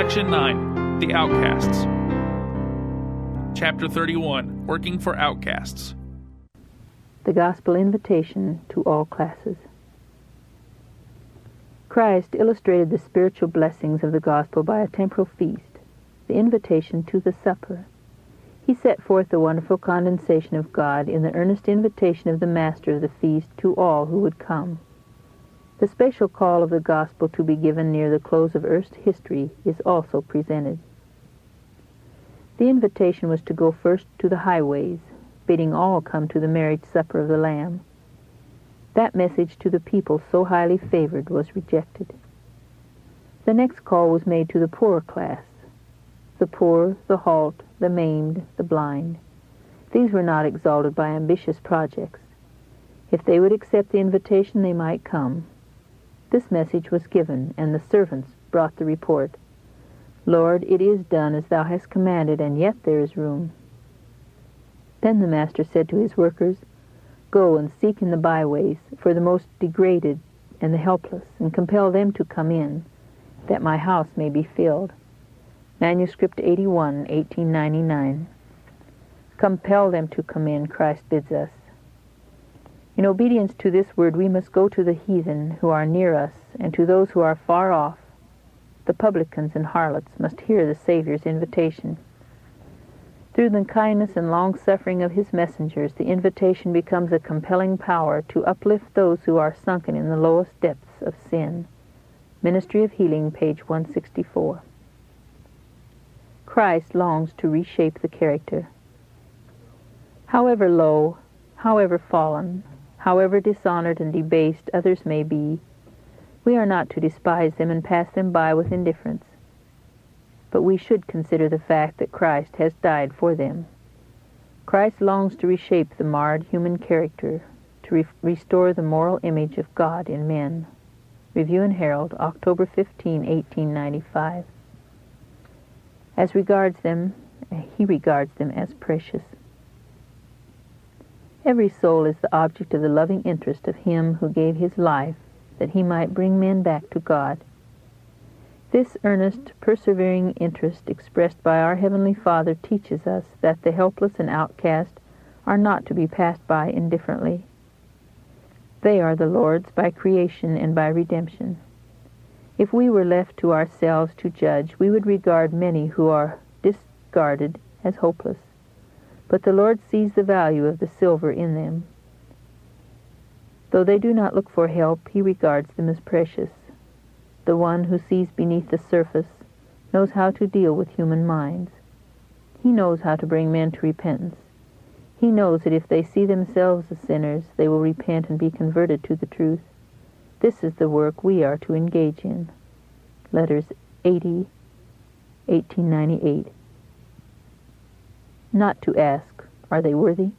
Section 9, The Outcasts. Chapter 31, Working for Outcasts. The Gospel Invitation to All Classes. Christ illustrated the spiritual blessings of the gospel by a temporal feast, the invitation to the supper. He set forth the wonderful condescension of God in the earnest invitation of the master of the feast to all who would come. The special call of the gospel to be given near the close of earth's history is also presented. The invitation was to go first to the highways, bidding all come to the marriage supper of the Lamb. That message to the people so highly favored was rejected. The next call was made to the poorer class, the poor, the halt, the maimed, the blind. These were not exalted by ambitious projects. If they would accept the invitation, they might come. This message was given, and the servants brought the report, "Lord, it is done as thou hast commanded, and yet there is room." Then the master said to his workers, "Go and seek in the byways for the most degraded and the helpless, and compel them to come in, that my house may be filled." Manuscript 81, 1899. Compel them to come in, Christ bids us. In obedience to this word, we must go to the heathen who are near us, and to those who are far off. The publicans and harlots must hear the Savior's invitation. Through the kindness and long-suffering of his messengers, the invitation becomes a compelling power to uplift those who are sunken in the lowest depths of sin. Ministry of Healing, page 164. Christ longs to reshape the character. However low, however fallen, however dishonored and debased others may be, we are not to despise them and pass them by with indifference. But we should consider the fact that Christ has died for them. Christ longs to reshape the marred human character, to restore the moral image of God in men. Review and Herald, October 15, 1895. As regards them, he regards them as precious. Every soul is the object of the loving interest of him who gave his life that he might bring men back to God. This earnest, persevering interest expressed by our Heavenly Father teaches us that the helpless and outcast are not to be passed by indifferently. They are the Lord's by creation and by redemption. If we were left to ourselves to judge, we would regard many who are discarded as hopeless. But the Lord sees the value of the silver in them. Though they do not look for help, he regards them as precious. The one who sees beneath the surface knows how to deal with human minds. He knows how to bring men to repentance. He knows that if they see themselves as sinners, they will repent and be converted to the truth. This is the work we are to engage in. Letters 80, 1898. Not to ask, are they worthy?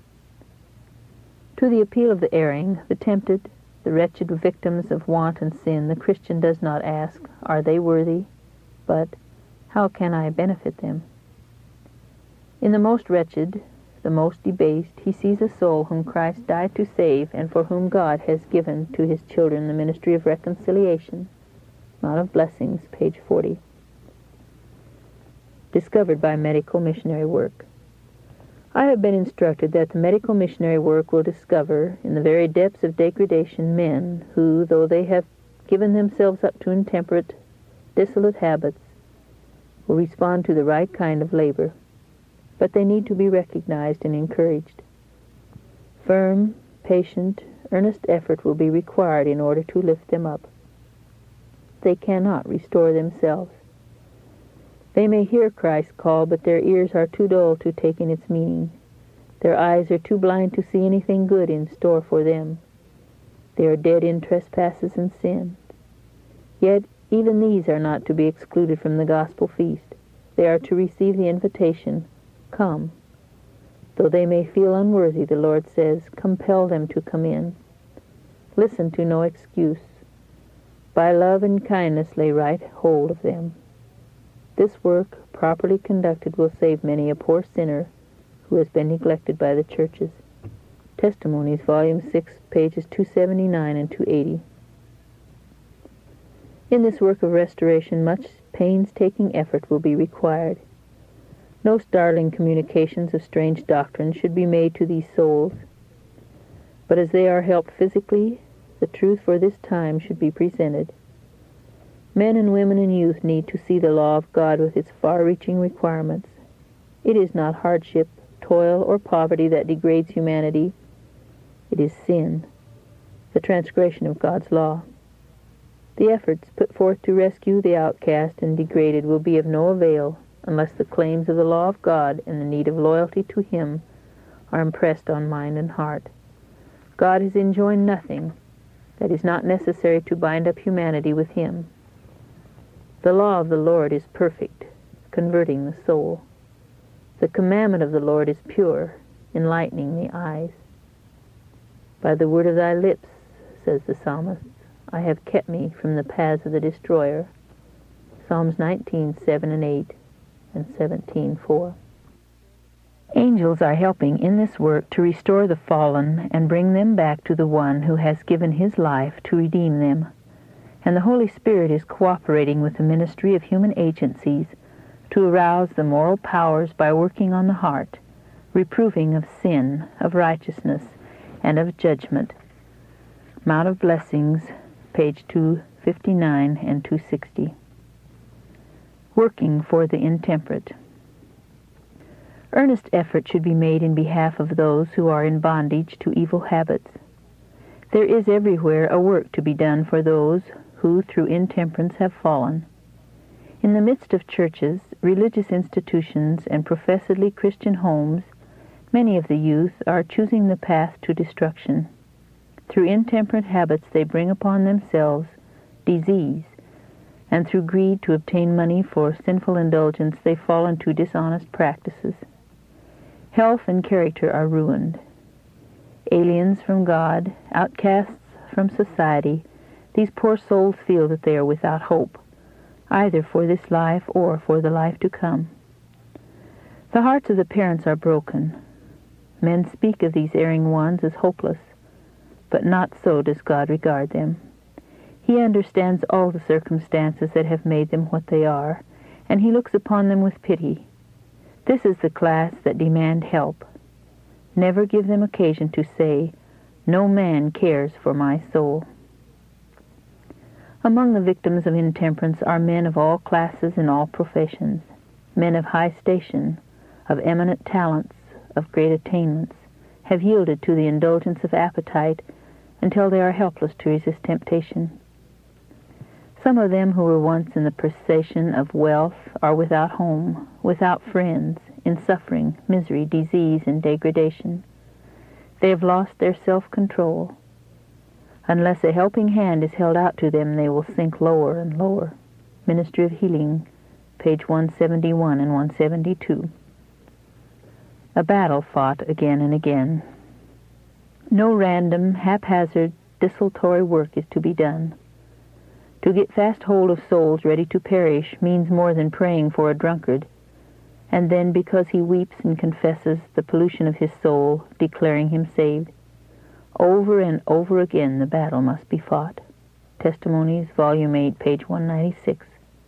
To the appeal of the erring, the tempted, the wretched victims of want and sin, the Christian does not ask, are they worthy? But, how can I benefit them? In the most wretched, the most debased, he sees a soul whom Christ died to save and for whom God has given to his children the ministry of reconciliation. Mount of Blessings, page 40. Discovered by medical missionary work. I have been instructed that the medical missionary work will discover, in the very depths of degradation, men who, though they have given themselves up to intemperate, dissolute habits, will respond to the right kind of labor. But they need to be recognized and encouraged. Firm, patient, earnest effort will be required in order to lift them up. They cannot restore themselves. They may hear Christ's call, but their ears are too dull to take in its meaning. Their eyes are too blind to see anything good in store for them. They are dead in trespasses and sin. Yet even these are not to be excluded from the gospel feast. They are to receive the invitation, "Come." Though they may feel unworthy, the Lord says, compel them to come in. Listen to no excuse. By love and kindness lay right hold of them. This work, properly conducted, will save many a poor sinner who has been neglected by the churches. Testimonies, Volume 6, pages 279 and 280. In this work of restoration, much painstaking effort will be required. No startling communications of strange doctrine should be made to these souls, but as they are helped physically, the truth for this time should be presented. Men and women and youth need to see the law of God with its far-reaching requirements. It is not hardship, toil, or poverty that degrades humanity. It is sin, the transgression of God's law. The efforts put forth to rescue the outcast and degraded will be of no avail unless the claims of the law of God and the need of loyalty to Him are impressed on mind and heart. God has enjoined nothing that is not necessary to bind up humanity with Him. The law of the Lord is perfect, converting the soul. The commandment of the Lord is pure, enlightening the eyes. By the word of thy lips, says the psalmist, I have kept me from the paths of the destroyer. Psalms 19:7 and 8 and 17:4. Angels are helping in this work to restore the fallen and bring them back to the one who has given his life to redeem them. And the Holy Spirit is cooperating with the ministry of human agencies to arouse the moral powers by working on the heart, reproving of sin, of righteousness, and of judgment. Mount of Blessings, page 259 and 260. Working for the intemperate. Earnest effort should be made in behalf of those who are in bondage to evil habits. There is everywhere a work to be done for those who through intemperance have fallen. In the midst of churches, religious institutions, and professedly Christian homes, many of the youth are choosing the path to destruction. Through intemperate habits they bring upon themselves disease, and through greed to obtain money for sinful indulgence they fall into dishonest practices. Health and character are ruined. Aliens from God, outcasts from society, these poor souls feel that they are without hope, either for this life or for the life to come. The hearts of the parents are broken. Men speak of these erring ones as hopeless, but not so does God regard them. He understands all the circumstances that have made them what they are, and He looks upon them with pity. This is the class that demand help. Never give them occasion to say, "No man cares for my soul." Among the victims of intemperance are men of all classes and all professions, men of high station, of eminent talents, of great attainments, have yielded to the indulgence of appetite until they are helpless to resist temptation. Some of them who were once in the possession of wealth are without home, without friends, in suffering, misery, disease, and degradation. They have lost their self-control. Unless a helping hand is held out to them, they will sink lower and lower. Ministry of Healing, page 171 and 172. A battle fought again and again. No random, haphazard, desultory work is to be done. To get fast hold of souls ready to perish means more than praying for a drunkard, and then because he weeps and confesses the pollution of his soul, declaring him saved. Over and over again the battle must be fought. Testimonies, Volume 8, page 196.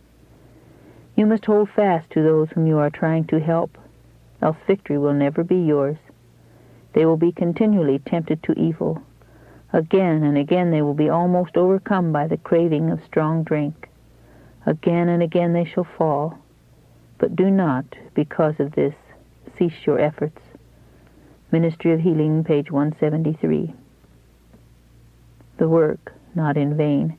You must hold fast to those whom you are trying to help, else victory will never be yours. They will be continually tempted to evil. Again and again they will be almost overcome by the craving of strong drink. Again and again they shall fall. But do not, because of this, cease your efforts. Ministry of Healing, page 173. The work, not in vain.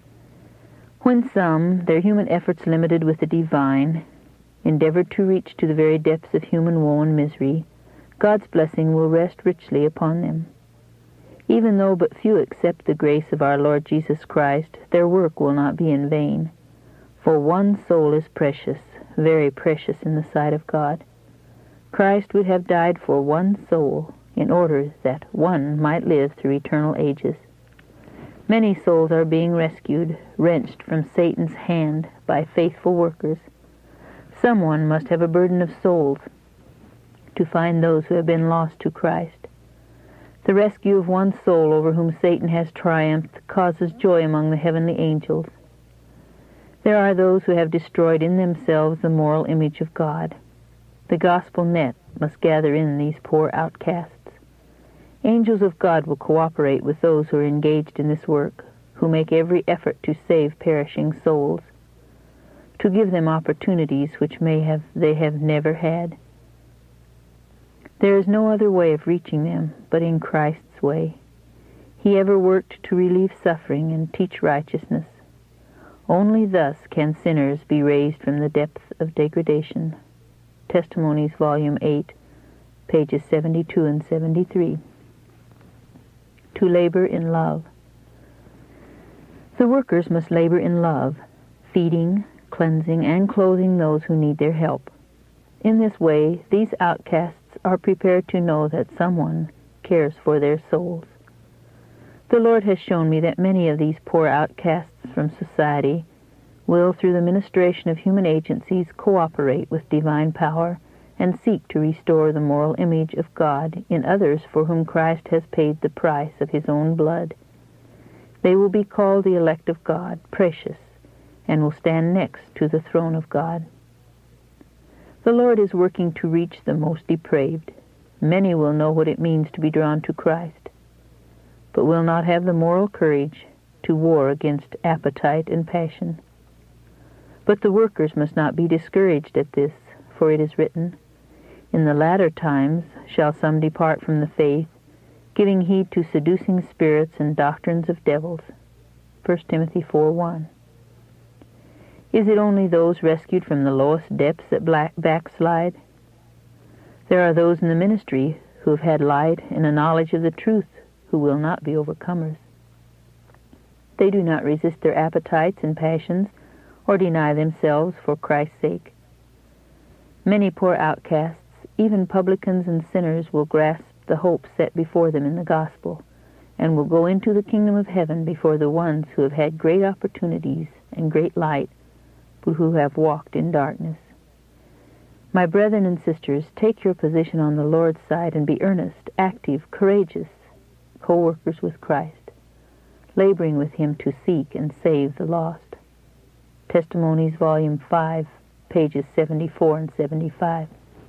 When some, their human efforts limited with the divine, endeavored to reach to the very depths of human woe and misery, God's blessing will rest richly upon them. Even though but few accept the grace of our Lord Jesus Christ, their work will not be in vain. For one soul is precious, very precious in the sight of God. Christ would have died for one soul in order that one might live through eternal ages. Many souls are being rescued, wrenched from Satan's hand by faithful workers. Someone must have a burden of souls to find those who have been lost to Christ. The rescue of one soul over whom Satan has triumphed causes joy among the heavenly angels. There are those who have destroyed in themselves the moral image of God. The gospel net must gather in these poor outcasts. Angels of God will cooperate with those who are engaged in this work, who make every effort to save perishing souls, to give them opportunities which they have never had. There is no other way of reaching them but in Christ's way. He ever worked to relieve suffering and teach righteousness. Only thus can sinners be raised from the depths of degradation. Testimonies, Volume 8, pages 72 and 73. To labor in love. The workers must labor in love, feeding, cleansing, and clothing those who need their help. In this way, these outcasts are prepared to know that someone cares for their souls. The Lord has shown me that many of these poor outcasts from society will, through the ministration of human agencies, cooperate with divine power and seek to restore the moral image of God in others for whom Christ has paid the price of his own blood. They will be called the elect of God, precious, and will stand next to the throne of God. The Lord is working to reach the most depraved. Many will know what it means to be drawn to Christ, but will not have the moral courage to war against appetite and passion. But the workers must not be discouraged at this, for it is written, "In the latter times shall some depart from the faith, giving heed to seducing spirits and doctrines of devils." 1 Timothy 4:1. Is it only those rescued from the lowest depths that backslide? There are those in the ministry who have had light and a knowledge of the truth who will not be overcomers. They do not resist their appetites and passions or deny themselves for Christ's sake. Many poor outcasts, even publicans and sinners, will grasp the hope set before them in the gospel and will go into the kingdom of heaven before the ones who have had great opportunities and great light, but who have walked in darkness. My brethren and sisters, take your position on the Lord's side and be earnest, active, courageous, co-workers with Christ, laboring with him to seek and save the lost. Testimonies, Volume 5, pages 74 and 75.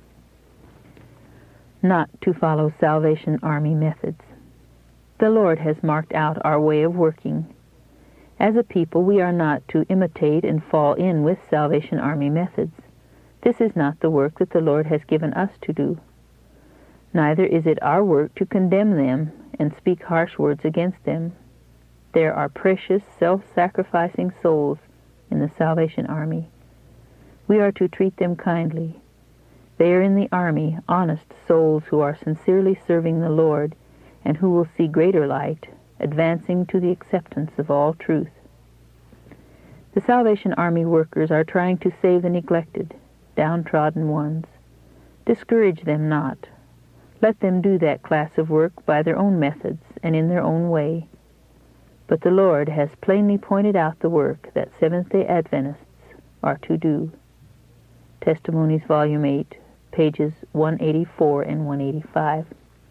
Not to follow Salvation Army methods. The Lord has marked out our way of working. As a people, we are not to imitate and fall in with Salvation Army methods. This is not the work that the Lord has given us to do. Neither is it our work to condemn them and speak harsh words against them. There are precious, self-sacrificing souls in the Salvation Army. We are to treat them kindly. They are in the army, honest souls who are sincerely serving the Lord and who will see greater light, advancing to the acceptance of all truth. The Salvation Army workers are trying to save the neglected, downtrodden ones. Discourage them not. Let them do that class of work by their own methods and in their own way. But the Lord has plainly pointed out the work that Seventh-day Adventists are to do. Testimonies, Volume 8, pages 184 and 185.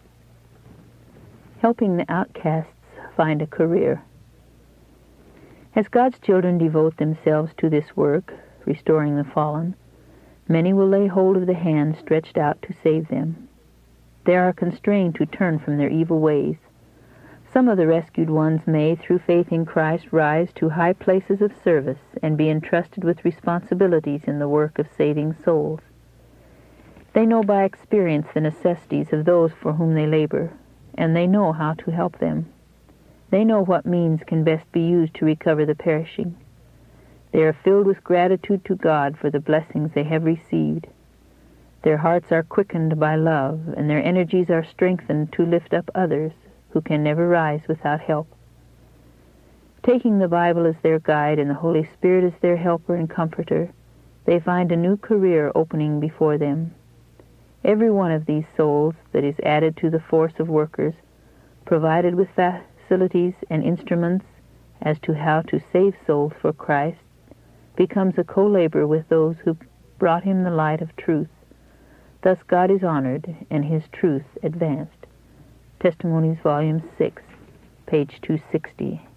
Helping the outcasts find a career. As God's children devote themselves to this work, restoring the fallen, many will lay hold of the hand stretched out to save them. They are constrained to turn from their evil ways. Some of the rescued ones may, through faith in Christ, rise to high places of service and be entrusted with responsibilities in the work of saving souls. They know by experience the necessities of those for whom they labor, and they know how to help them. They know what means can best be used to recover the perishing. They are filled with gratitude to God for the blessings they have received. Their hearts are quickened by love, and their energies are strengthened to lift up others who can never rise without help. Taking the Bible as their guide and the Holy Spirit as their helper and comforter, they find a new career opening before them. Every one of these souls that is added to the force of workers, provided with facilities and instruments as to how to save souls for Christ, becomes a co-laborer with those who brought him the light of truth. Thus God is honored and his truth advanced. Testimonies, Volume 6, page 260.